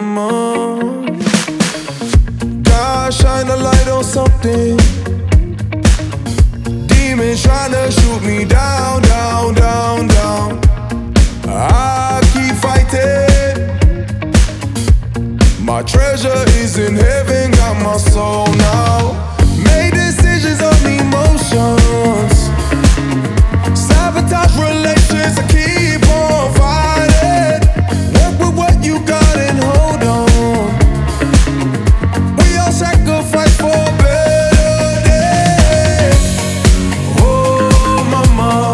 mama. God, shine a light on something. Demons trying to shoot me down, down, down, down. I keep fighting. My treasure is in heaven, got my soul now. Made decisions on emotions. Sabotage relations, I keep on fighting. Work with what you got and hold on. We all sacrifice for a better day. Oh, mama,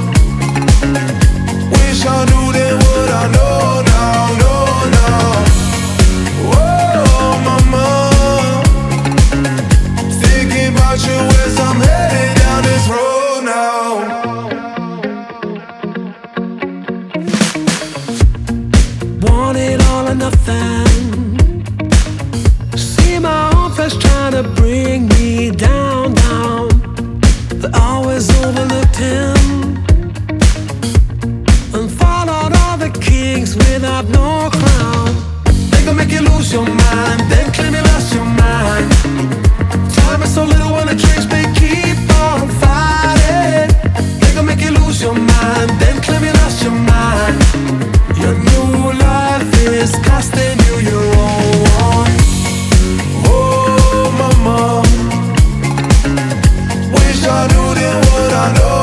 wish I knew then what I know now, know now. Oh, mama, thinking about you as I'm headed down this road now. Want it all or nothing. See my own flesh trying to bring me down, down. They always overlooked him and followed all the kings without no crown. They gon' make you lose your mind, then claim you lost your mind. Time is so little when the drinks they keep on fighting. They gon' make you lose your mind, then claim you lost your mind. Your new life is costing you your own. Oh, mama, wish I knew then what I know